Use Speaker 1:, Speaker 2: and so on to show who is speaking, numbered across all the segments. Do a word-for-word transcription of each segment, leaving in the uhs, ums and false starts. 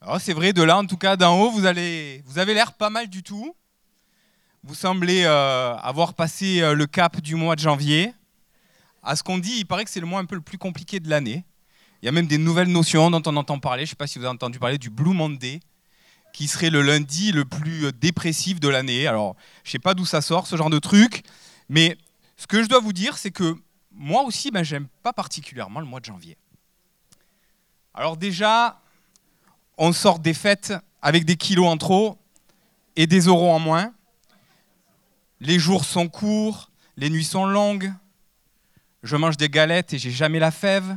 Speaker 1: Alors c'est vrai, de là, en tout cas, d'en haut, vous, allez, vous avez l'air pas mal du tout. Vous semblez euh, avoir passé euh, le cap du mois de janvier. À ce qu'on dit, il paraît que c'est le mois un peu le plus compliqué de l'année. Il y a même des nouvelles notions dont on entend parler. Je ne sais pas si vous avez entendu parler du Blue Monday, qui serait le lundi le plus dépressif de l'année. Alors, je ne sais pas d'où ça sort, ce genre de truc. Mais ce que je dois vous dire, c'est que moi aussi, ben, je n'aime pas particulièrement le mois de janvier. Alors déjà, on sort des fêtes avec des kilos en trop et des euros en moins. Les jours sont courts, les nuits sont longues. Je mange des galettes et j'ai jamais la fève.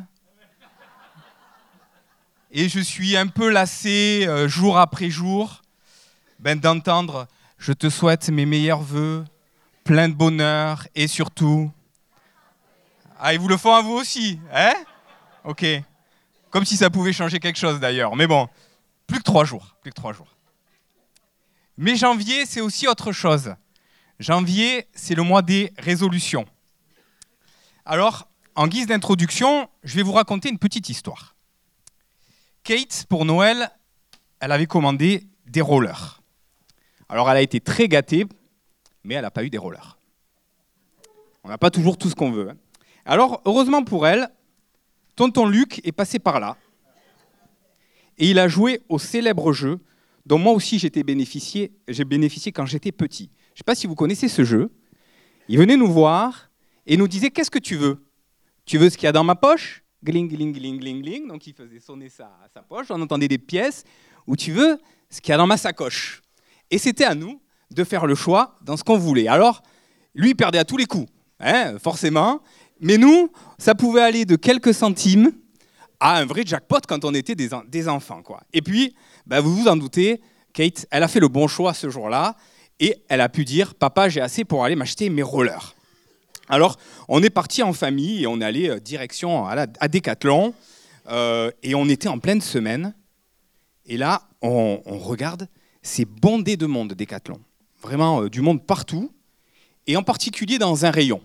Speaker 1: Et je suis un peu lassé, euh, jour après jour, ben, d'entendre « Je te souhaite mes meilleurs vœux, plein de bonheur et surtout... » Ah, ils vous le font à vous aussi, hein? Ok. Comme si ça pouvait changer quelque chose d'ailleurs. Mais bon, plus que trois jours, plus que trois jours. Mais janvier, c'est aussi autre chose. Janvier, c'est le mois des résolutions. Alors, en guise d'introduction, je vais vous raconter une petite histoire. Kate, pour Noël, elle avait commandé des rollers. Alors, elle a été très gâtée, mais elle n'a pas eu des rollers. On n'a pas toujours tout ce qu'on veut. Alors, heureusement pour elle, tonton Luc est passé par là et il a joué au célèbre jeu dont moi aussi j'étais bénéficié, j'ai bénéficié quand j'étais petit. Je ne sais pas si vous connaissez ce jeu. Il venait nous voir et nous disait « Qu'est-ce que tu veux ? Tu veux ce qu'il y a dans ma poche ? Gling, gling, gling, gling, gling. » Donc il faisait sonner sa, sa poche, on entendait des pièces. Ou tu veux ce qu'il y a dans ma sacoche ? Et c'était à nous de faire le choix dans ce qu'on voulait. Alors, lui, il perdait à tous les coups, hein, forcément. Mais nous, ça pouvait aller de quelques centimes à un vrai jackpot quand on était des, des enfants, quoi. Et puis, bah, vous vous en doutez, Kate, elle a fait le bon choix ce jour-là et elle a pu dire « Papa, j'ai assez pour aller m'acheter mes rollers ». Alors, on est parti en famille et on est allé direction à, la, à Decathlon euh, et on était en pleine semaine. Et là, on, on regarde, c'est bondé de monde, Decathlon. Vraiment, euh, du monde partout et en particulier dans un rayon.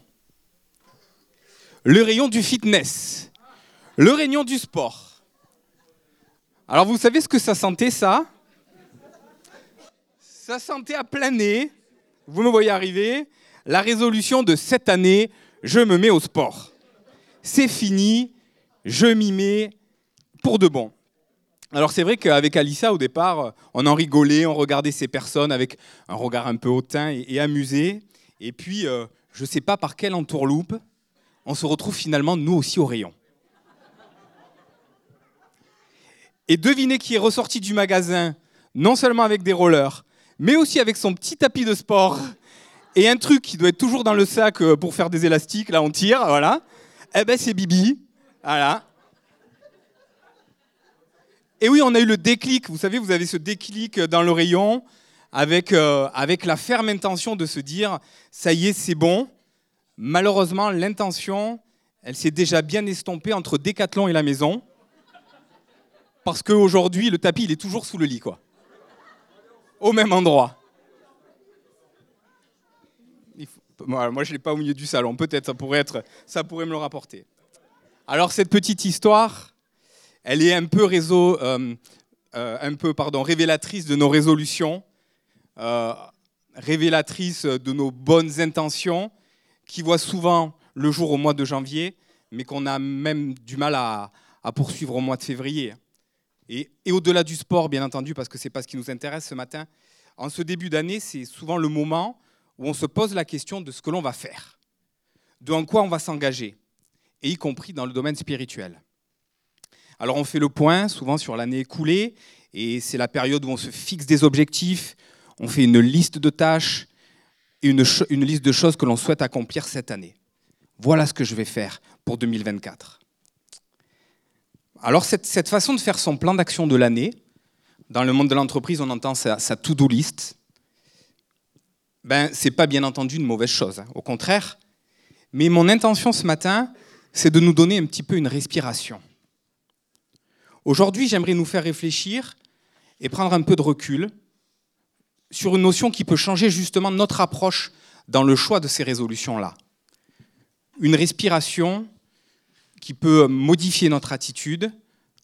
Speaker 1: Le rayon du fitness, le rayon du sport. Alors, vous savez ce que ça sentait, ça ? Ça sentait à plein nez, vous me voyez arriver, la résolution de cette année, je me mets au sport. C'est fini, je m'y mets pour de bon. Alors, c'est vrai qu'avec Alissa, au départ, on en rigolait, on regardait ces personnes avec un regard un peu hautain et, et amusé. Et puis, euh, je ne sais pas par quelle entourloupe, on se retrouve finalement, nous aussi, au rayon. Et devinez qui est ressorti du magasin, non seulement avec des rollers, mais aussi avec son petit tapis de sport et un truc qui doit être toujours dans le sac pour faire des élastiques, là on tire, voilà. Eh ben c'est Bibi, voilà. Et oui, on a eu le déclic, vous savez, vous avez ce déclic dans le rayon avec, euh, avec la ferme intention de se dire, ça y est, c'est bon. Malheureusement, l'intention, elle s'est déjà bien estompée entre Decathlon et la maison. Parce qu'aujourd'hui, le tapis, il est toujours sous le lit, quoi. Au même endroit. Il faut... Moi, je ne l'ai pas au milieu du salon. Peut-être, ça pourrait être, ça pourrait me le rapporter. Alors, cette petite histoire, elle est un peu, réseau, euh, euh, un peu pardon, révélatrice de nos résolutions, euh, révélatrice de nos bonnes intentions, qui voit souvent le jour au mois de janvier, mais qu'on a même du mal à, à poursuivre au mois de février. Et, et au-delà du sport, bien entendu, parce que ce n'est pas ce qui nous intéresse ce matin, en ce début d'année, c'est souvent le moment où on se pose la question de ce que l'on va faire, de en quoi on va s'engager, et y compris dans le domaine spirituel. Alors on fait le point souvent sur l'année écoulée, et c'est la période où on se fixe des objectifs, on fait une liste de tâches, Une, ch- une liste de choses que l'on souhaite accomplir cette année. Voilà ce que je vais faire pour deux mille vingt-quatre. Alors, cette, cette façon de faire son plan d'action de l'année, dans le monde de l'entreprise, on entend sa, sa to-do list, ben, ce n'est pas bien entendu une mauvaise chose, hein, au contraire. Mais mon intention ce matin, c'est de nous donner un petit peu une respiration. Aujourd'hui, j'aimerais nous faire réfléchir et prendre un peu de recul sur une notion qui peut changer justement notre approche dans le choix de ces résolutions-là. Une respiration qui peut modifier notre attitude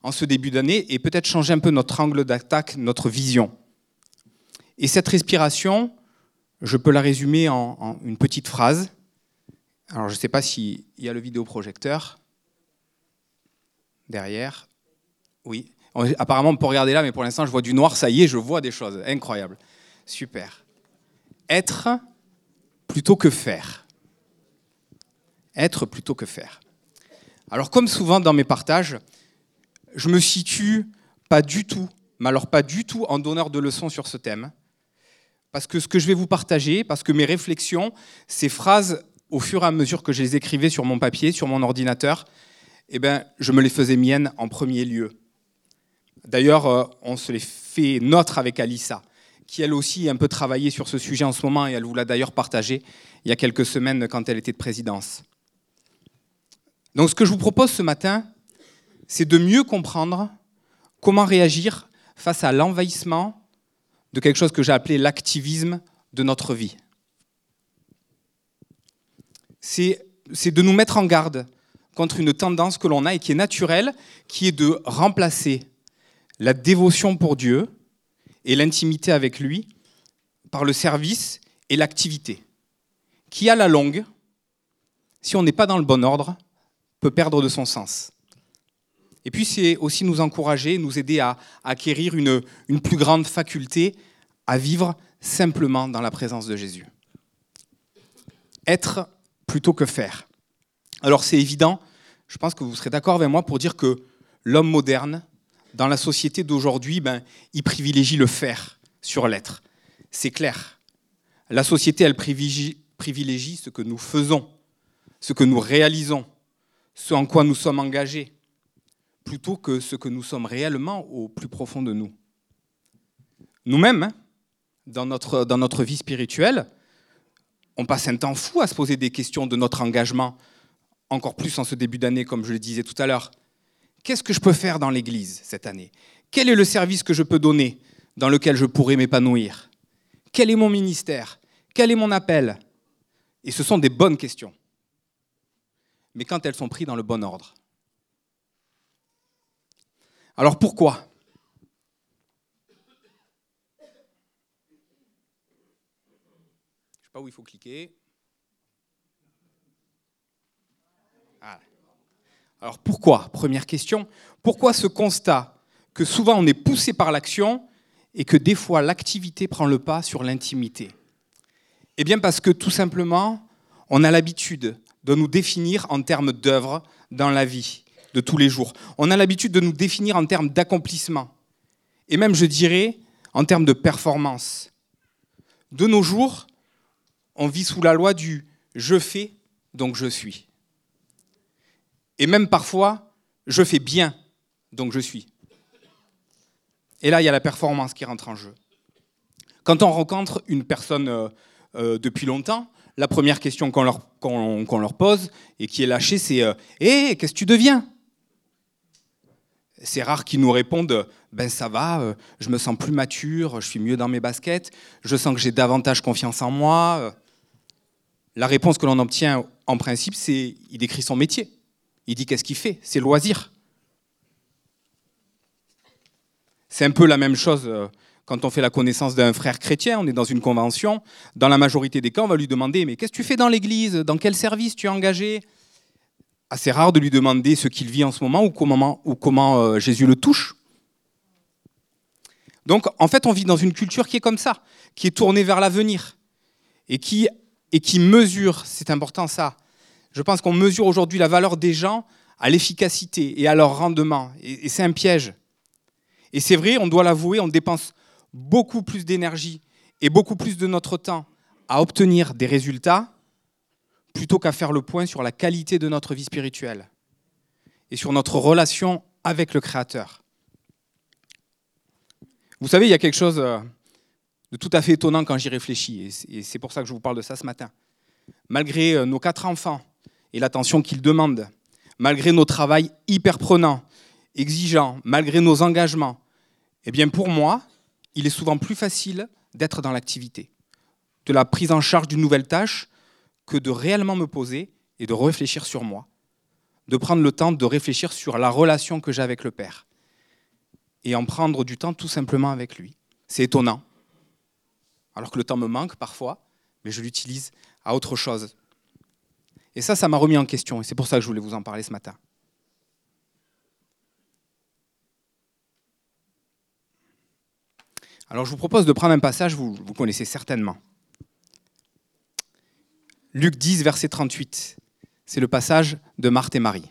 Speaker 1: en ce début d'année et peut-être changer un peu notre angle d'attaque, notre vision. Et cette respiration, je peux la résumer en, en une petite phrase. Alors, je ne sais pas s'il y a le vidéoprojecteur derrière. Oui. Apparemment, on peut regarder là, mais pour l'instant, je vois du noir. Ça y est, je vois des choses. Incroyable. Super. Être plutôt que faire. Être plutôt que faire. Alors, comme souvent dans mes partages, je me situe pas du tout, mais alors pas du tout en donneur de leçons sur ce thème. Parce que ce que je vais vous partager, parce que mes réflexions, ces phrases, au fur et à mesure que je les écrivais sur mon papier, sur mon ordinateur, eh ben, je me les faisais miennes en premier lieu. D'ailleurs, on se les fait nôtres avec Alissa, qui elle aussi a un peu travaillé sur ce sujet en ce moment, et elle vous l'a d'ailleurs partagé il y a quelques semaines quand elle était de présidence. Donc ce que je vous propose ce matin, c'est de mieux comprendre comment réagir face à l'envahissement de quelque chose que j'ai appelé l'activisme de notre vie. C'est, c'est de nous mettre en garde contre une tendance que l'on a et qui est naturelle, qui est de remplacer la dévotion pour Dieu et l'intimité avec lui par le service et l'activité, qui à la longue, si on n'est pas dans le bon ordre, peut perdre de son sens. Et puis c'est aussi nous encourager, nous aider à acquérir une, une plus grande faculté à vivre simplement dans la présence de Jésus. Être plutôt que faire. Alors c'est évident, je pense que vous serez d'accord avec moi pour dire que l'homme moderne, dans la société d'aujourd'hui, ben, il privilégie le faire sur l'être. C'est clair. La société, elle privilégie, privilégie ce que nous faisons, ce que nous réalisons, ce en quoi nous sommes engagés, plutôt que ce que nous sommes réellement au plus profond de nous. Nous-mêmes, dans notre, dans notre vie spirituelle, on passe un temps fou à se poser des questions de notre engagement, encore plus en ce début d'année, comme je le disais tout à l'heure. Qu'est-ce que je peux faire dans l'Église cette année ? Quel est le service que je peux donner dans lequel je pourrais m'épanouir ? Quel est mon ministère ? Quel est mon appel ? Et ce sont des bonnes questions. Mais quand elles sont prises dans le bon ordre. Alors pourquoi ? Je ne sais pas où il faut cliquer. Ah. Alors pourquoi ? Première question. Pourquoi ce constat que souvent on est poussé par l'action et que des fois l'activité prend le pas sur l'intimité ? Eh bien parce que tout simplement, on a l'habitude de nous définir en termes d'œuvre dans la vie de tous les jours. On a l'habitude de nous définir en termes d'accomplissement. Et même, je dirais, en termes de performance. De nos jours, on vit sous la loi du « je fais, donc je suis ». Et même parfois, « je fais bien, donc je suis ». Et là, il y a la performance qui rentre en jeu. Quand on rencontre une personne euh, euh, depuis longtemps, la première question qu'on leur, qu'on, qu'on leur pose et qui est lâchée, c'est euh, « Hé, hey, qu'est-ce que tu deviens ?» C'est rare qu'ils nous répondent « Ben ça va, euh, je me sens plus mature, je suis mieux dans mes baskets, je sens que j'ai davantage confiance en moi. » La réponse que l'on obtient en principe, c'est il décrit son métier. Il dit qu'est-ce qu'il fait, c'est loisir. C'est un peu la même chose quand on fait la connaissance d'un frère chrétien, on est dans une convention. Dans la majorité des cas, on va lui demander « Mais qu'est-ce que tu fais dans l'église ? Dans quel service tu es engagé ?» Assez rare de lui demander ce qu'il vit en ce moment ou comment, ou comment euh, Jésus le touche. Donc, en fait, on vit dans une culture qui est comme ça, qui est tournée vers l'avenir et qui, et qui mesure, c'est important ça, je pense qu'on mesure aujourd'hui la valeur des gens à l'efficacité et à leur rendement. Et, et c'est un piège. Et c'est vrai, on doit l'avouer, on dépense beaucoup plus d'énergie et beaucoup plus de notre temps à obtenir des résultats plutôt qu'à faire le point sur la qualité de notre vie spirituelle et sur notre relation avec le Créateur. Vous savez, il y a quelque chose de tout à fait étonnant quand j'y réfléchis, et c'est pour ça que je vous parle de ça ce matin. Malgré nos quatre enfants et l'attention qu'ils demandent, malgré nos travails hyper prenants, exigeants, malgré nos engagements, eh bien pour moi, il est souvent plus facile d'être dans l'activité, de la prise en charge d'une nouvelle tâche, que de réellement me poser et de réfléchir sur moi, de prendre le temps de réfléchir sur la relation que j'ai avec le Père et en prendre du temps tout simplement avec lui. C'est étonnant, alors que le temps me manque parfois, mais je l'utilise à autre chose. Et ça, ça m'a remis en question, et c'est pour ça que je voulais vous en parler ce matin. Alors je vous propose de prendre un passage, vous, vous connaissez certainement. Luc dix, verset trente-huit. C'est le passage de Marthe et Marie.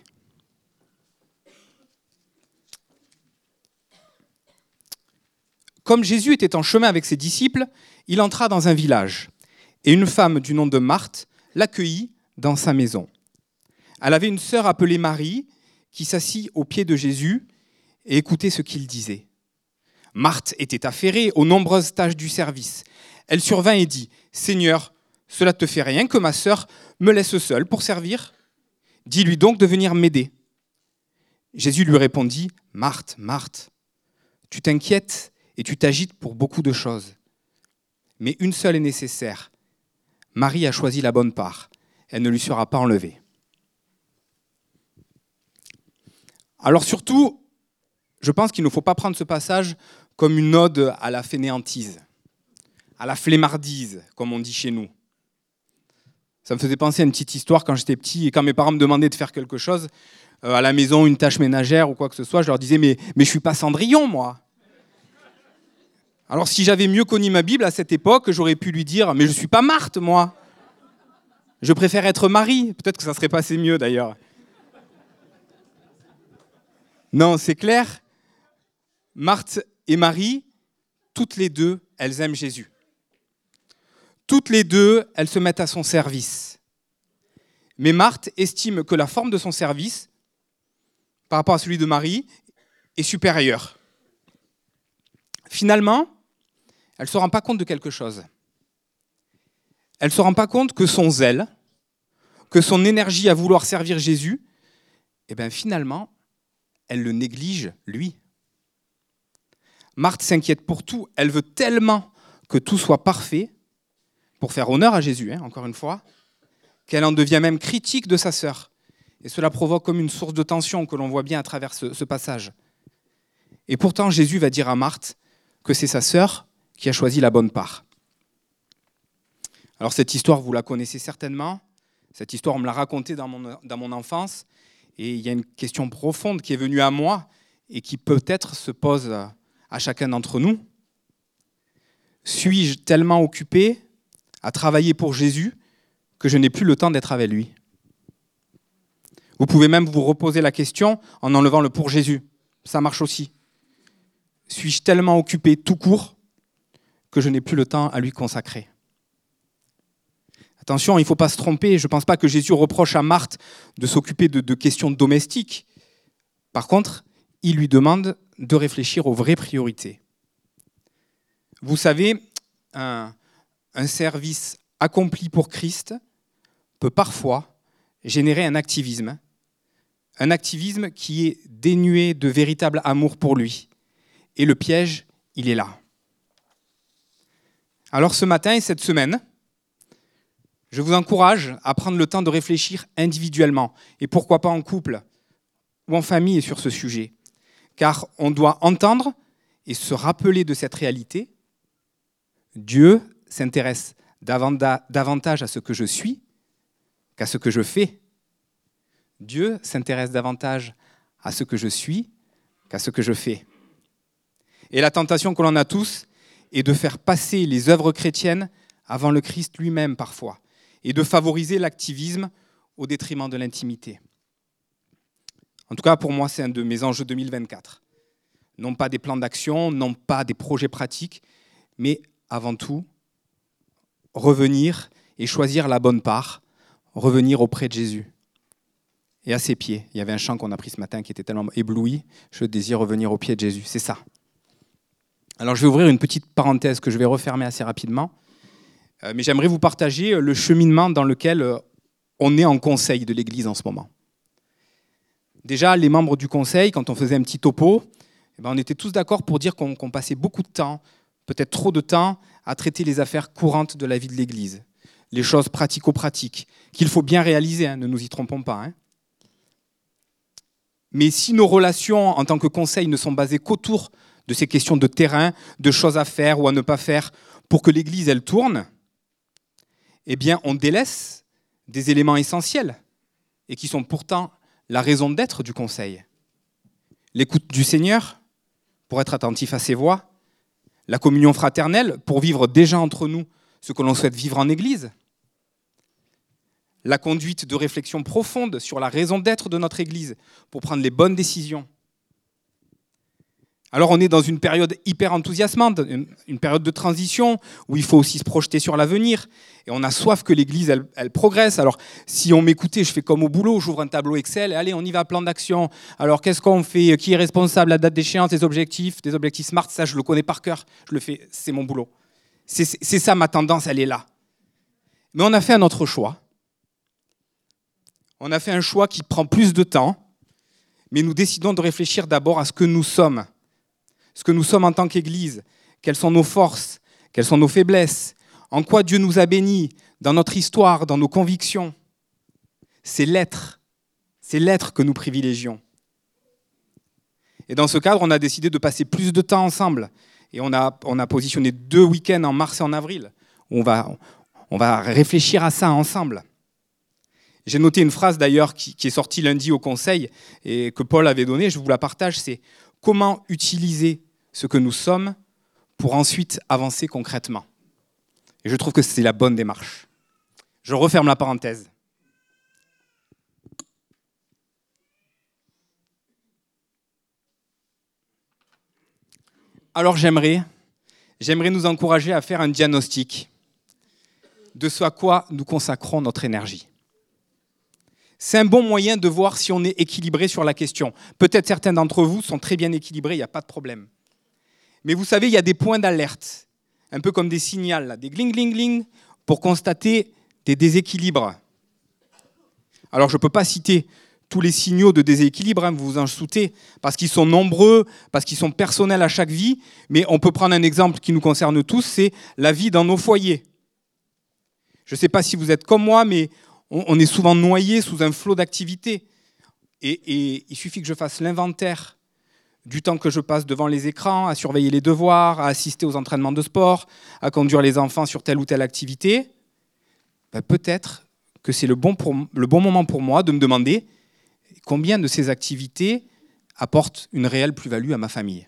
Speaker 1: Comme Jésus était en chemin avec ses disciples, il entra dans un village, et une femme du nom de Marthe l'accueillit dans sa maison. Elle avait une sœur appelée Marie, qui s'assit aux pieds de Jésus et écoutait ce qu'il disait. Marthe était affairée aux nombreuses tâches du service. Elle survint et dit « Seigneur, cela te fait rien que ma sœur me laisse seule pour servir ? Dis-lui donc de venir m'aider. » Jésus lui répondit « Marthe, Marthe, tu t'inquiètes et tu t'agites pour beaucoup de choses. Mais une seule est nécessaire. Marie a choisi la bonne part. Elle ne lui sera pas enlevée. » Alors surtout, je pense qu'il ne faut pas prendre ce passage comme une ode à la fainéantise, à la flemmardise, comme on dit chez nous. Ça me faisait penser à une petite histoire quand j'étais petit et quand mes parents me demandaient de faire quelque chose, euh, à la maison, une tâche ménagère ou quoi que ce soit, je leur disais « mais, mais je ne suis pas Cendrillon, moi !» Alors si j'avais mieux connu ma Bible à cette époque, j'aurais pu lui dire « mais je ne suis pas Marthe, moi ! Je préfère être Marie !» Peut-être que ça serait passé mieux d'ailleurs. Non, c'est clair. Marthe et Marie, toutes les deux, elles aiment Jésus. Toutes les deux, elles se mettent à son service. Mais Marthe estime que la forme de son service, par rapport à celui de Marie, est supérieure. Finalement, elle ne se rend pas compte de quelque chose. Elle ne se rend pas compte que son zèle, que son énergie à vouloir servir Jésus, eh bien finalement, elle le néglige, lui. Marthe s'inquiète pour tout. Elle veut tellement que tout soit parfait, pour faire honneur à Jésus, hein, encore une fois, qu'elle en devient même critique de sa sœur. Et cela provoque comme une source de tension que l'on voit bien à travers ce, ce passage. Et pourtant, Jésus va dire à Marthe que c'est sa sœur qui a choisi la bonne part. Alors cette histoire, vous la connaissez certainement. Cette histoire, on me l'a racontée dans mon, dans mon enfance. Et il y a une question profonde qui est venue à moi et qui peut-être se pose à chacun d'entre nous. Suis-je tellement occupé à travailler pour Jésus que je n'ai plus le temps d'être avec lui ? Vous pouvez même vous reposer la question en enlevant le « pour Jésus ». Ça marche aussi. Suis-je tellement occupé tout court que je n'ai plus le temps à lui consacrer ? Attention, il ne faut pas se tromper. Je ne pense pas que Jésus reproche à Marthe de s'occuper de, de questions domestiques. Par contre, il lui demande de réfléchir aux vraies priorités. Vous savez, un, un service accompli pour Christ peut parfois générer un activisme, un activisme qui est dénué de véritable amour pour lui. Et le piège, il est là. Alors ce matin et cette semaine, je vous encourage à prendre le temps de réfléchir individuellement, et pourquoi pas en couple ou en famille sur ce sujet. Car on doit entendre et se rappeler de cette réalité. Dieu s'intéresse davantage à ce que je suis qu'à ce que je fais. Dieu s'intéresse davantage à ce que je suis qu'à ce que je fais. Et la tentation que l'on a tous est de faire passer les œuvres chrétiennes avant le Christ lui-même parfois, et de favoriser l'activisme au détriment de l'intimité. En tout cas, pour moi, c'est un de mes enjeux deux mille vingt-quatre. Non pas des plans d'action, non pas des projets pratiques, mais avant tout, revenir et choisir la bonne part, revenir auprès de Jésus. Et à ses pieds. Il y avait un chant qu'on a pris ce matin qui était tellement ébloui, je désire revenir aux pieds de Jésus. C'est ça. Alors je vais ouvrir une petite parenthèse que je vais refermer assez rapidement, euh, mais j'aimerais vous partager le cheminement dans lequel euh, on est en conseil de l'Église en ce moment. Déjà, les membres du conseil, quand on faisait un petit topo, eh ben, on était tous d'accord pour dire qu'on, qu'on passait beaucoup de temps, peut-être trop de temps, à traiter les affaires courantes de la vie de l'Église, les choses pratico-pratiques, qu'il faut bien réaliser, hein, ne nous y trompons pas. Hein.
Speaker 2: Mais si nos relations en tant que conseil ne sont basées qu'autour de ces questions de terrain, de choses à faire ou à ne pas faire pour que l'Église, elle tourne, eh bien, on délaisse des éléments essentiels et qui sont pourtant la raison d'être du conseil. L'écoute du Seigneur, pour être attentif à ses voix, la communion fraternelle, pour vivre déjà entre nous ce que l'on souhaite vivre en Église, la conduite de réflexion profonde sur la raison d'être de notre Église, pour prendre les bonnes décisions. Alors on est dans une période hyper enthousiasmante, une période de transition, où il faut aussi se projeter sur l'avenir, et on a soif que l'Église, elle, elle progresse. Alors si on m'écoutait, je fais comme au boulot, j'ouvre un tableau Excel, et allez, on y va, plan d'action. Alors qu'est-ce qu'on fait? Qui est responsable? La date d'échéance, des objectifs, des objectifs SMART, ça je le connais par cœur, je le fais, c'est mon boulot. C'est, c'est ça ma tendance, elle est là. Mais on a fait un autre choix. On a fait un choix qui prend plus de temps, mais nous décidons de réfléchir d'abord à ce que nous sommes. Ce que nous sommes en tant qu'Église, quelles sont nos forces, quelles sont nos faiblesses, en quoi Dieu nous a bénis dans notre histoire, dans nos convictions. C'est l'être, c'est l'être que nous privilégions. Et dans ce cadre, on a décidé de passer plus de temps ensemble. Et on a, on a positionné deux week-ends en mars et en avril, où on va, on va réfléchir à ça ensemble. J'ai noté une phrase d'ailleurs qui, qui est sortie lundi au conseil et que Paul avait donnée, je vous la partage, c'est « Comment utiliser ce que nous sommes pour ensuite avancer concrètement ?» Et je trouve que c'est la bonne démarche. Je referme la parenthèse. Alors j'aimerais, j'aimerais nous encourager à faire un diagnostic de ce à quoi nous consacrons notre énergie. C'est un bon moyen de voir si on est équilibré sur la question. Peut-être certains d'entre vous sont très bien équilibrés, il n'y a pas de problème. Mais vous savez, il y a des points d'alerte, un peu comme des signaux, là, des gling, gling, gling, pour constater des déséquilibres. Alors je ne peux pas citer tous les signaux de déséquilibre, hein, vous vous en doutez, parce qu'ils sont nombreux, parce qu'ils sont personnels à chaque vie, mais on peut prendre un exemple qui nous concerne tous, c'est la vie dans nos foyers. Je ne sais pas si vous êtes comme moi, mais on est souvent noyé sous un flot d'activités. Et, et il suffit que je fasse l'inventaire du temps que je passe devant les écrans, à surveiller les devoirs, à assister aux entraînements de sport, à conduire les enfants sur telle ou telle activité. Ben peut-être que c'est le bon, pour, le bon moment pour moi de me demander combien de ces activités apportent une réelle plus-value à ma famille.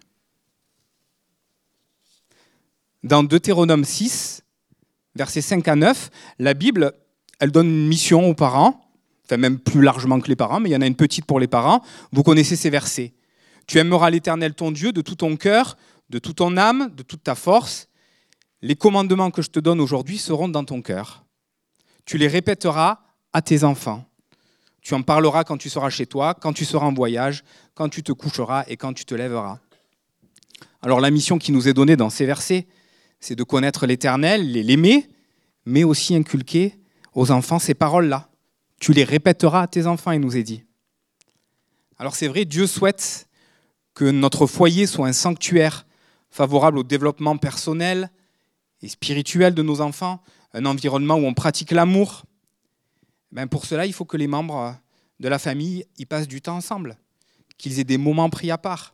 Speaker 2: Dans Deutéronome six, versets cinq à neuf, la Bible, elle donne une mission aux parents, enfin même plus largement que les parents, mais il y en a une petite pour les parents. Vous connaissez ces versets. Tu aimeras l'Éternel ton Dieu de tout ton cœur, de toute ton âme, de toute ta force. Les commandements que je te donne aujourd'hui seront dans ton cœur. Tu les répéteras à tes enfants. Tu en parleras quand tu seras chez toi, quand tu seras en voyage, quand tu te coucheras et quand tu te lèveras. Alors la mission qui nous est donnée dans ces versets, c'est de connaître l'Éternel, l'aimer, mais aussi inculquer aux enfants ces paroles-là. Tu les répéteras à tes enfants, il nous est dit. Alors c'est vrai, Dieu souhaite que notre foyer soit un sanctuaire favorable au développement personnel et spirituel de nos enfants, un environnement où on pratique l'amour. Ben pour cela, il faut que les membres de la famille y passent du temps ensemble, qu'ils aient des moments pris à part.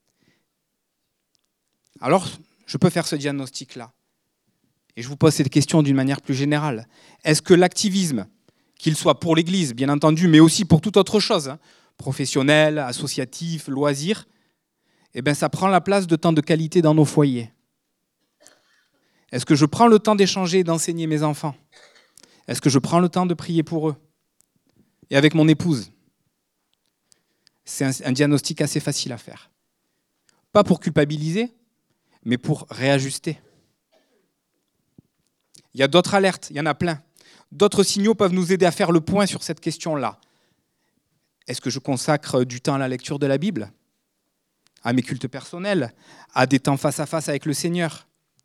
Speaker 2: Alors, je peux faire ce diagnostic-là. Et je vous pose cette question d'une manière plus générale. Est-ce que l'activisme, qu'il soit pour l'Église, bien entendu, mais aussi pour toute autre chose, hein, professionnel, associatif, loisir, eh ben, ça prend la place de temps de qualité dans nos foyers? Est-ce que je prends le temps d'échanger et d'enseigner mes enfants? Est-ce que je prends le temps de prier pour eux? Et avec mon épouse? C'est un, un diagnostic assez facile à faire. Pas pour culpabiliser, mais pour réajuster. Il y a d'autres alertes, il y en a plein. D'autres signaux peuvent nous aider à faire le point sur cette question-là. Est-ce que je consacre du temps à la lecture de la Bible, à mes cultes personnels, à des temps face à face avec le Seigneur?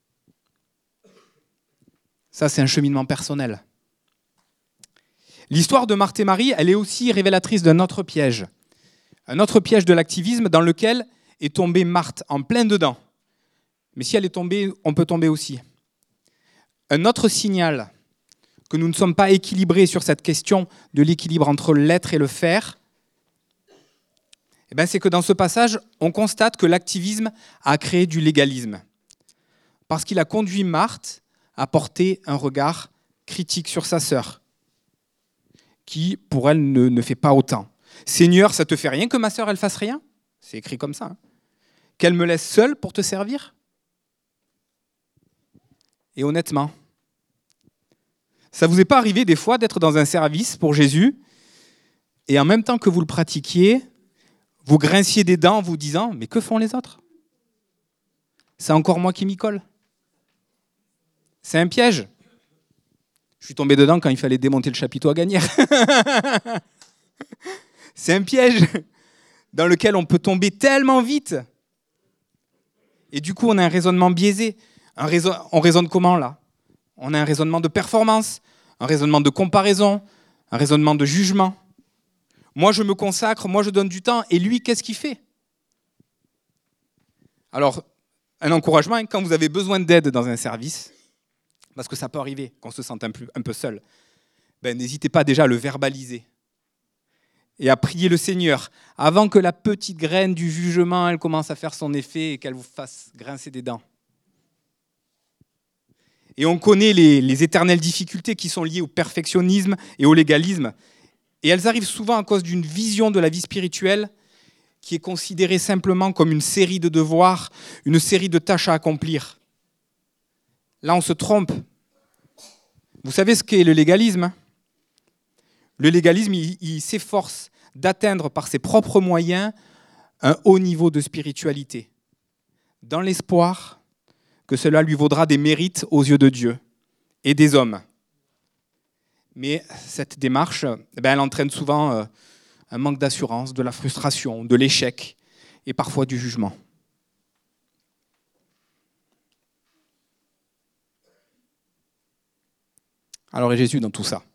Speaker 2: Ça, c'est un cheminement personnel. L'histoire de Marthe et Marie, elle est aussi révélatrice d'un autre piège. Un autre piège de l'activisme dans lequel est tombée Marthe en plein dedans. Mais si elle est tombée, on peut tomber aussi. Un autre signal que nous ne sommes pas équilibrés sur cette question de l'équilibre entre l'être et le faire, Eh ben, c'est que dans ce passage, on constate que l'activisme a créé du légalisme. Parce qu'il a conduit Marthe à porter un regard critique sur sa sœur, qui, pour elle, ne, ne fait pas autant. « Seigneur, ça te fait rien que ma sœur, elle fasse rien ?» C'est écrit comme ça. Hein. « Qu'elle me laisse seule pour te servir ?» Et honnêtement, ça ne vous est pas arrivé des fois d'être dans un service pour Jésus et en même temps que vous le pratiquiez, vous grinciez des dents en vous disant « Mais que font les autres ? C'est encore moi qui m'y colle. » C'est un piège. Je suis tombé dedans quand il fallait démonter le chapiteau à Gagnères. C'est un piège dans lequel on peut tomber tellement vite. Et du coup, on a un raisonnement biaisé. Un raison... On raisonne comment, là ? On a un raisonnement de performance, un raisonnement de comparaison, un raisonnement de jugement. Moi, je me consacre, moi, je donne du temps. Et lui, qu'est-ce qu'il fait ? Alors, un encouragement, quand vous avez besoin d'aide dans un service, parce que ça peut arriver qu'on se sente un peu, un peu seul, ben, n'hésitez pas déjà à le verbaliser et à prier le Seigneur avant que la petite graine du jugement elle commence à faire son effet et qu'elle vous fasse grincer des dents. Et on connaît les, les éternelles difficultés qui sont liées au perfectionnisme et au légalisme. Et elles arrivent souvent à cause d'une vision de la vie spirituelle qui est considérée simplement comme une série de devoirs, une série de tâches à accomplir. Là, on se trompe. Vous savez ce qu'est le légalisme ? Le légalisme, il, il s'efforce d'atteindre par ses propres moyens un haut niveau de spiritualité, dans l'espoir que cela lui vaudra des mérites aux yeux de Dieu et des hommes. Mais cette démarche, eh bien, elle entraîne souvent euh, un manque d'assurance, de la frustration, de l'échec et parfois du jugement. Alors est Jésus dans tout ça.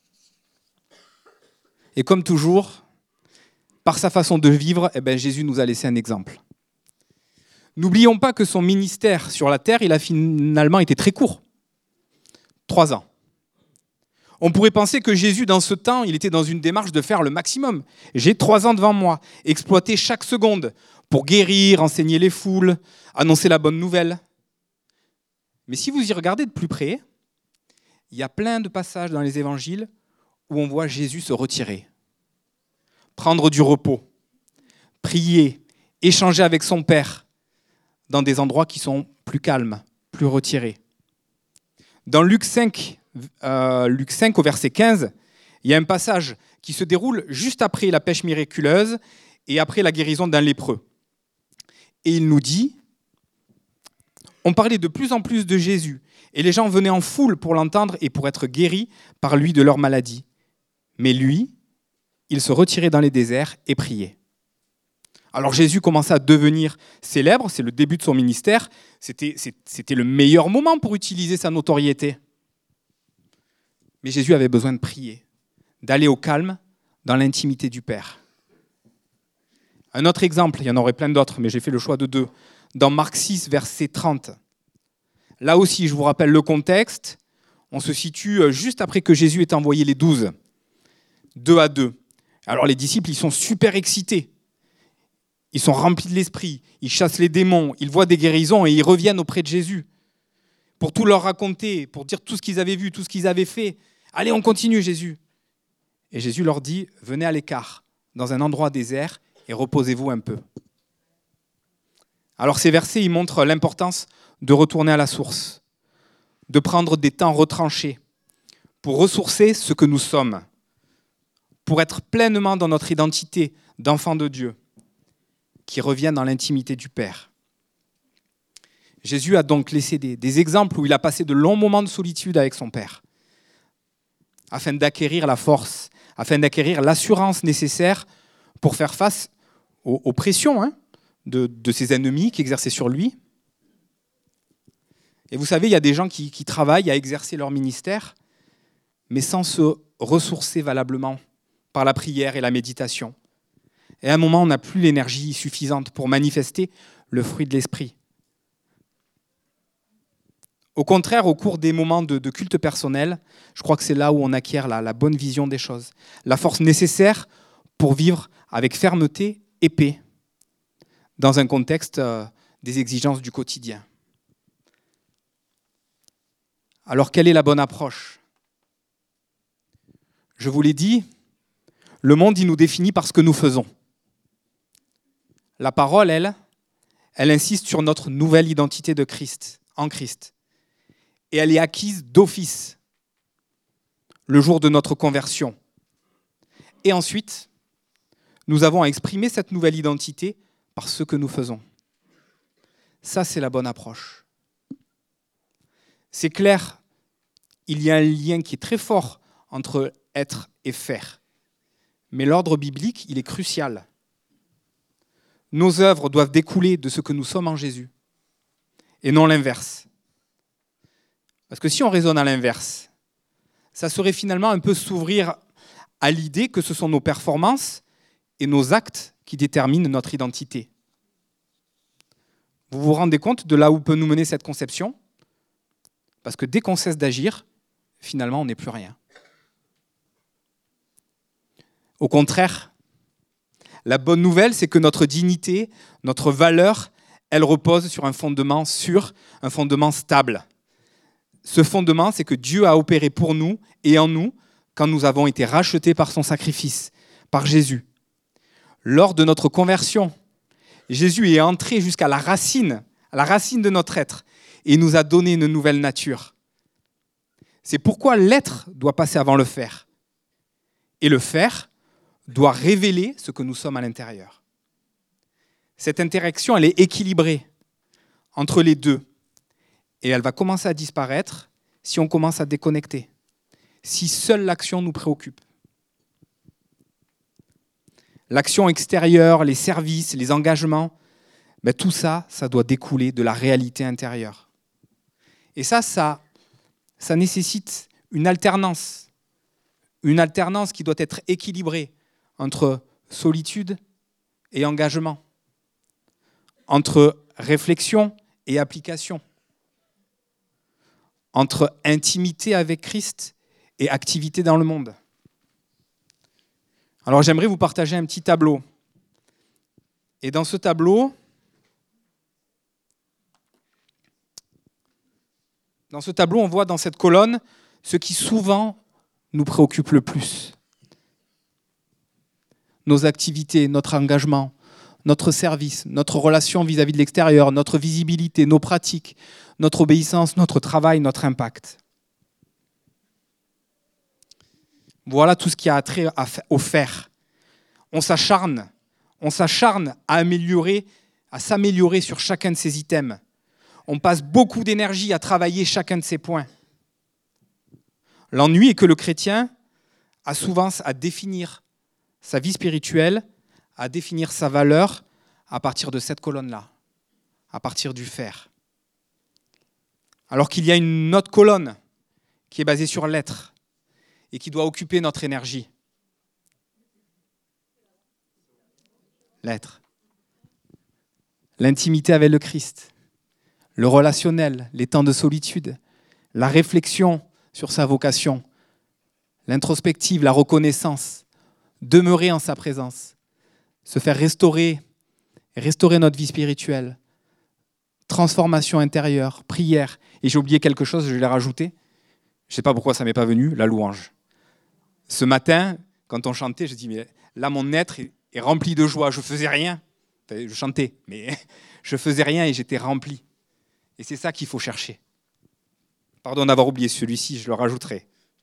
Speaker 2: Et comme toujours, par sa façon de vivre, eh bien, Jésus nous a laissé un exemple. N'oublions pas que son ministère sur la terre, il a finalement été très court. Trois ans. On pourrait penser que Jésus, dans ce temps, il était dans une démarche de faire le maximum. J'ai trois ans devant moi, exploiter chaque seconde pour guérir, enseigner les foules, annoncer la bonne nouvelle. Mais si vous y regardez de plus près, il y a plein de passages dans les évangiles où on voit Jésus se retirer, prendre du repos, prier, échanger avec son Père dans des endroits qui sont plus calmes, plus retirés. Dans Luc cinq, euh, Luc cinq au verset quinze, il y a un passage qui se déroule juste après la pêche miraculeuse et après la guérison d'un lépreux. Et il nous dit, on parlait de plus en plus de Jésus, et les gens venaient en foule pour l'entendre et pour être guéris par lui de leur maladie. Mais lui, il se retirait dans les déserts et priait. Alors Jésus commença à devenir célèbre, c'est le début de son ministère, c'était, c'était le meilleur moment pour utiliser sa notoriété. Mais Jésus avait besoin de prier, d'aller au calme, dans l'intimité du Père. Un autre exemple, il y en aurait plein d'autres, mais j'ai fait le choix de deux. Dans Marc six, verset trente. Là aussi, je vous rappelle le contexte. On se situe juste après que Jésus ait envoyé les douze, deux à deux. Alors les disciples, ils sont super excités. Ils sont remplis de l'esprit. Ils chassent les démons. Ils voient des guérisons et ils reviennent auprès de Jésus pour tout leur raconter, pour dire tout ce qu'ils avaient vu, tout ce qu'ils avaient fait. Allez, on continue, Jésus. Et Jésus leur dit, venez à l'écart, dans un endroit désert, et reposez-vous un peu. Alors ces versets, ils montrent l'importance de retourner à la source, de prendre des temps retranchés pour ressourcer ce que nous sommes, pour être pleinement dans notre identité d'enfant de Dieu, qui revient dans l'intimité du Père. Jésus a donc laissé des, des exemples où il a passé de longs moments de solitude avec son Père, afin d'acquérir la force, afin d'acquérir l'assurance nécessaire pour faire face aux, aux pressions hein, de, de ses ennemis qui exerçaient sur lui. Et vous savez, il y a des gens qui, qui travaillent à exercer leur ministère, mais sans se ressourcer valablement par la prière et la méditation. Et à un moment, on n'a plus l'énergie suffisante pour manifester le fruit de l'esprit. Au contraire, au cours des moments de, de culte personnel, je crois que c'est là où on acquiert la, la bonne vision des choses, la force nécessaire pour vivre avec fermeté épais dans un contexte euh, des exigences du quotidien. Alors, quelle est la bonne approche ? Je vous l'ai dit, le monde, il nous définit par ce que nous faisons. La parole, elle, elle insiste sur notre nouvelle identité de Christ, en Christ. Et elle est acquise d'office, le jour de notre conversion. Et ensuite, nous avons à exprimer cette nouvelle identité par ce que nous faisons. Ça, c'est la bonne approche. C'est clair, il y a un lien qui est très fort entre être et faire. Mais l'ordre biblique, il est crucial. Nos œuvres doivent découler de ce que nous sommes en Jésus, et non l'inverse. Parce que si on raisonne à l'inverse, ça serait finalement un peu s'ouvrir à l'idée que ce sont nos performances et nos actes qui déterminent notre identité. Vous vous rendez compte de là où peut nous mener cette conception ? Parce que dès qu'on cesse d'agir, finalement, on n'est plus rien. Au contraire, la bonne nouvelle, c'est que notre dignité, notre valeur, elle repose sur un fondement sûr, un fondement stable. Ce fondement, c'est que Dieu a opéré pour nous et en nous quand nous avons été rachetés par son sacrifice, par Jésus. Lors de notre conversion, Jésus est entré jusqu'à la racine, à la racine de notre être, et il nous a donné une nouvelle nature. C'est pourquoi l'être doit passer avant le faire. Et le faire doit révéler ce que nous sommes à l'intérieur. Cette interaction, elle est équilibrée entre les deux. Et elle va commencer à disparaître si on commence à déconnecter, si seule l'action nous préoccupe. L'action extérieure, les services, les engagements, ben tout ça, ça doit découler de la réalité intérieure. Et ça, ça, ça nécessite une alternance, une alternance qui doit être équilibrée entre solitude et engagement, entre réflexion et application, entre intimité avec Christ et activité dans le monde. Alors j'aimerais vous partager un petit tableau. Et dans ce tableau, dans ce tableau, on voit dans cette colonne ce qui souvent nous préoccupe le plus. Nos activités, notre engagement, notre service, notre relation vis-à-vis de l'extérieur, notre visibilité, nos pratiques, notre obéissance, notre travail, notre impact. Voilà tout ce qui a trait au faire. On s'acharne, on s'acharne à améliorer, à s'améliorer sur chacun de ces items. On passe beaucoup d'énergie à travailler chacun de ces points. L'ennui est que le chrétien a souvent à définir sa vie spirituelle, à définir sa valeur à partir de cette colonne-là, à partir du faire. Alors qu'il y a une autre colonne qui est basée sur l'être et qui doit occuper notre énergie. L'être. L'intimité avec le Christ, le relationnel, les temps de solitude, la réflexion sur sa vocation, l'introspective, la reconnaissance, demeurer en sa présence, se faire restaurer, restaurer notre vie spirituelle, transformation intérieure, prière. Et j'ai oublié quelque chose, je l'ai rajouté. Je ne sais pas pourquoi ça ne m'est pas venu, la louange. Ce matin, quand on chantait, je dis, mais là, mon être est est rempli de joie. Je faisais rien. Je chantais, mais je faisais rien et j'étais rempli. Et c'est ça qu'il faut chercher. Pardon d'avoir oublié celui-ci, je le rajouterai.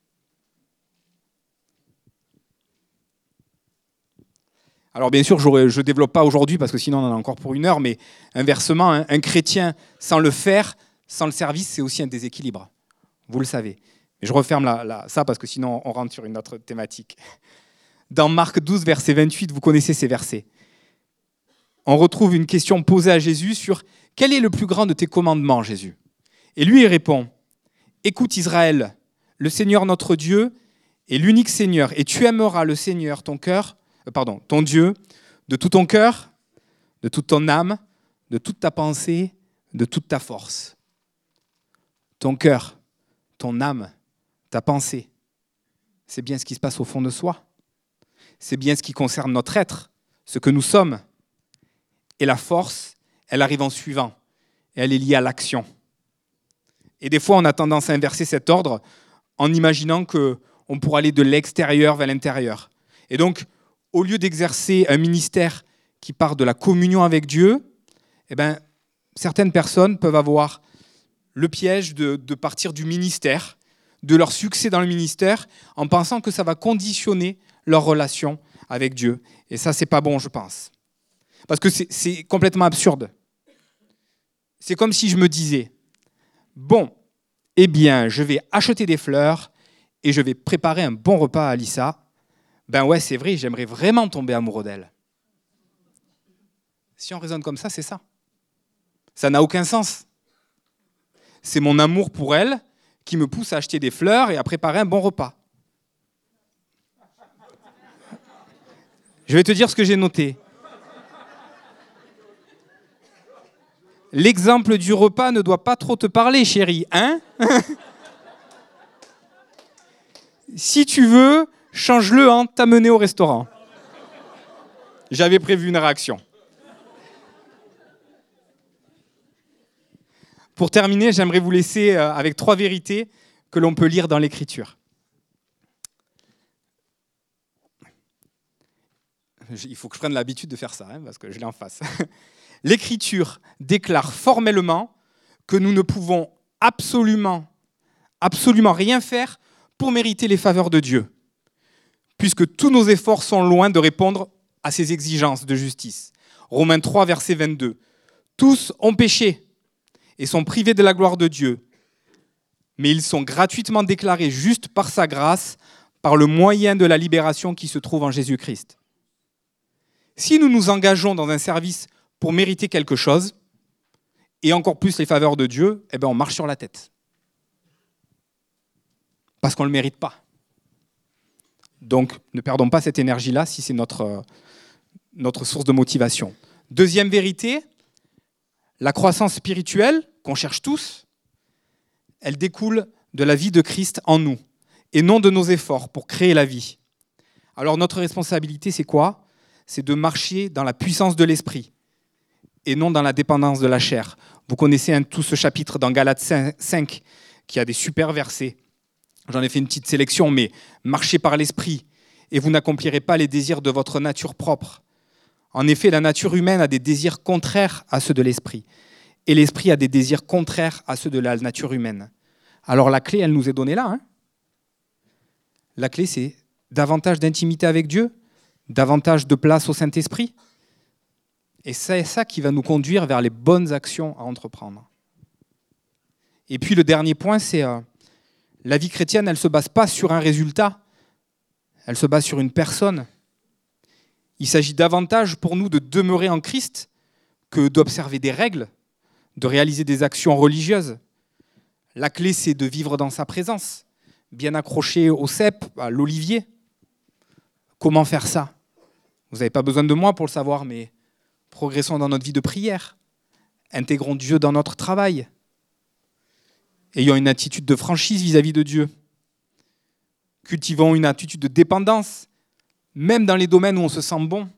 Speaker 2: Alors bien sûr, je ne développe pas aujourd'hui parce que sinon on en a encore pour une heure, mais inversement, un, un chrétien sans le faire, sans le service, c'est aussi un déséquilibre. Vous le savez. Mais je referme la, la, ça parce que sinon on rentre sur une autre thématique. Dans Marc douze, verset vingt-huit, vous connaissez ces versets. On retrouve une question posée à Jésus sur « Quel est le plus grand de tes commandements, Jésus ?» Et lui, il répond « Écoute Israël, le Seigneur notre Dieu est l'unique Seigneur, et tu aimeras le Seigneur, ton cœur, euh, pardon, ton Dieu, de tout ton cœur, de toute ton âme, de toute ta pensée, de toute ta force. » Ton cœur, ton âme, ta pensée, c'est bien ce qui se passe au fond de soi. C'est bien ce qui concerne notre être, ce que nous sommes. Et la force, elle arrive en suivant. Et elle est liée à l'action. Et des fois, on a tendance à inverser cet ordre en imaginant qu'on pourra aller de l'extérieur vers l'intérieur. Et donc, au lieu d'exercer un ministère qui part de la communion avec Dieu, eh ben, certaines personnes peuvent avoir le piège de, de partir du ministère, de leur succès dans le ministère, en pensant que ça va conditionner leur relation avec Dieu. Et ça, c'est pas bon, je pense. Parce que c'est, c'est complètement absurde. C'est comme si je me disais, bon, eh bien, je vais acheter des fleurs et je vais préparer un bon repas à Alissa. Ben ouais, c'est vrai, j'aimerais vraiment tomber amoureux d'elle. Si on raisonne comme ça, c'est ça. Ça n'a aucun sens. C'est mon amour pour elle qui me pousse à acheter des fleurs et à préparer un bon repas. Je vais te dire ce que j'ai noté. L'exemple du repas ne doit pas trop te parler, chérie, hein? Si tu veux, change-le en t'amener au restaurant. J'avais prévu une réaction. Pour terminer, j'aimerais vous laisser avec trois vérités que l'on peut lire dans l'Écriture. Il faut que je prenne l'habitude de faire ça, hein, parce que je l'ai en face. L'Écriture déclare formellement que nous ne pouvons absolument, absolument rien faire pour mériter les faveurs de Dieu, puisque tous nos efforts sont loin de répondre à ses exigences de justice. Romains trois, verset vingt-deux. Tous ont péché et sont privés de la gloire de Dieu, mais ils sont gratuitement déclarés justes par sa grâce, par le moyen de la libération qui se trouve en Jésus-Christ. Si nous nous engageons dans un service pour mériter quelque chose, et encore plus les faveurs de Dieu, eh bien on marche sur la tête. Parce qu'on ne le mérite pas. Donc ne perdons pas cette énergie-là si c'est notre, notre source de motivation. Deuxième vérité, la croissance spirituelle, qu'on cherche tous, elle découle de la vie de Christ en nous, et non de nos efforts pour créer la vie. Alors notre responsabilité, c'est quoi ? C'est de marcher dans la puissance de l'esprit, et non dans la dépendance de la chair. Vous connaissez hein, tout ce chapitre dans Galates cinq, qui a des super versets. J'en ai fait une petite sélection, mais marchez par l'esprit, et vous n'accomplirez pas les désirs de votre nature propre. En effet, la nature humaine a des désirs contraires à ceux de l'esprit, et l'esprit a des désirs contraires à ceux de la nature humaine. Alors la clé, elle nous est donnée là. Hein. La clé, c'est davantage d'intimité avec Dieu, davantage de place au Saint-Esprit. Et c'est ça qui va nous conduire vers les bonnes actions à entreprendre. Et puis le dernier point, c'est euh, la vie chrétienne, elle ne se base pas sur un résultat, elle se base sur une personne. Il s'agit davantage pour nous de demeurer en Christ que d'observer des règles, de réaliser des actions religieuses. La clé, c'est de vivre dans sa présence, bien accroché au cep, à l'olivier. Comment faire ça ? Vous n'avez pas besoin de moi pour le savoir, mais progressons dans notre vie de prière. Intégrons Dieu dans notre travail. Ayons une attitude de franchise vis-à-vis de Dieu. Cultivons une attitude de dépendance, même dans les domaines où on se sent bon.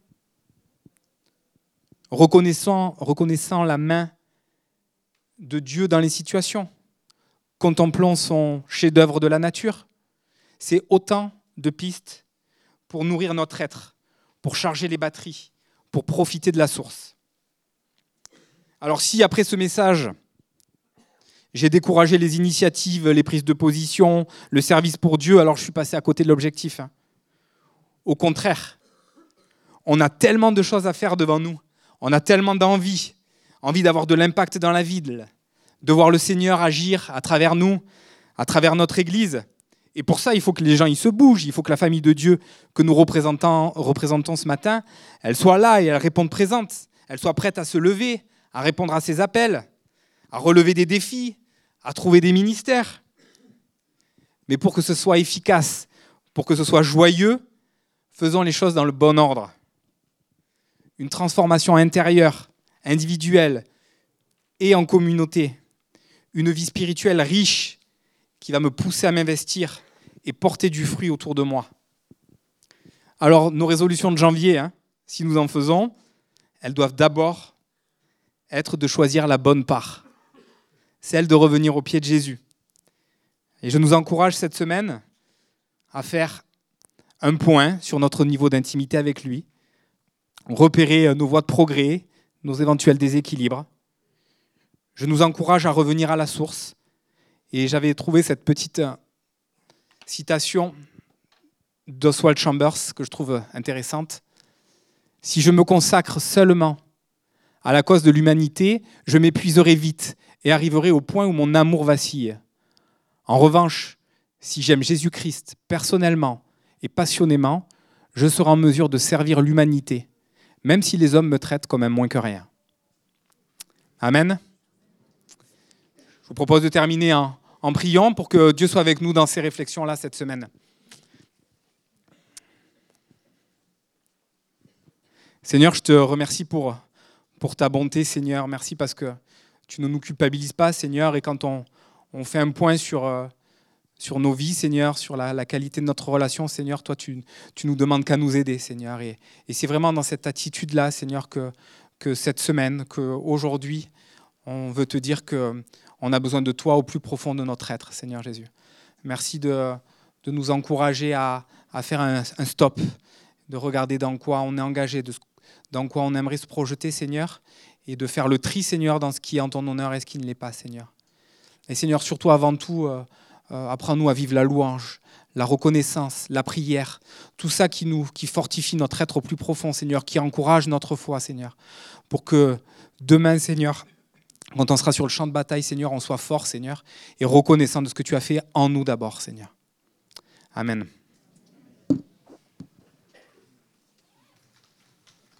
Speaker 2: Reconnaissant, reconnaissant la main de Dieu dans les situations. Contemplons son chef-d'œuvre de la nature. C'est autant de pistes pour nourrir notre être, pour charger les batteries, pour profiter de la source. Alors si après ce message, j'ai découragé les initiatives, les prises de position, le service pour Dieu, alors je suis passé à côté de l'objectif. Hein. Au contraire, on a tellement de choses à faire devant nous, on a tellement d'envie, envie d'avoir de l'impact dans la ville, de voir le Seigneur agir à travers nous, à travers notre Église. Et pour ça, il faut que les gens ils se bougent, il faut que la famille de Dieu que nous représentons, représentons ce matin, elle soit là et elle réponde présente, elle soit prête à se lever, à répondre à ses appels, à relever des défis, à trouver des ministères. Mais pour que ce soit efficace, pour que ce soit joyeux, faisons les choses dans le bon ordre. Une transformation intérieure, individuelle et en communauté. Une vie spirituelle riche qui va me pousser à m'investir et porter du fruit autour de moi. Alors, nos résolutions de janvier, hein, si nous en faisons, elles doivent d'abord être de choisir la bonne part, celle de revenir aux pieds de Jésus. Et je nous encourage cette semaine à faire un point sur notre niveau d'intimité avec lui, repérer nos voies de progrès, nos éventuels déséquilibres. Je nous encourage à revenir à la source. Et j'avais trouvé cette petite citation d'Oswald Chambers que je trouve intéressante. « Si je me consacre seulement à la cause de l'humanité, je m'épuiserai vite et arriverai au point où mon amour vacille. En revanche, si j'aime Jésus-Christ personnellement et passionnément, je serai en mesure de servir l'humanité, même si les hommes me traitent comme un moins que rien. » Amen. Je vous propose de terminer en, en priant pour que Dieu soit avec nous dans ces réflexions-là cette semaine. Seigneur, je te remercie pour, pour ta bonté, Seigneur. Merci parce que tu ne nous culpabilises pas, Seigneur. Et quand on, on fait un point sur, euh, sur nos vies, Seigneur, sur la, la qualité de notre relation, Seigneur, toi, tu, tu nous demandes qu'à nous aider, Seigneur. Et, et c'est vraiment dans cette attitude-là, Seigneur, que, que cette semaine, qu'aujourd'hui, on veut te dire qu'on a besoin de toi au plus profond de notre être, Seigneur Jésus. Merci de, de nous encourager à, à faire un, un stop, de regarder dans quoi on est engagé, de, dans quoi on aimerait se projeter, Seigneur, et de faire le tri, Seigneur, dans ce qui est en ton honneur et ce qui ne l'est pas, Seigneur. Et Seigneur, surtout avant tout, euh, euh, apprends-nous à vivre la louange, la reconnaissance, la prière, tout ça qui nous, qui fortifie notre être au plus profond, Seigneur, qui encourage notre foi, Seigneur, pour que demain, Seigneur, quand on sera sur le champ de bataille, Seigneur, on soit fort, Seigneur, et reconnaissant de ce que tu as fait en nous d'abord, Seigneur. Amen.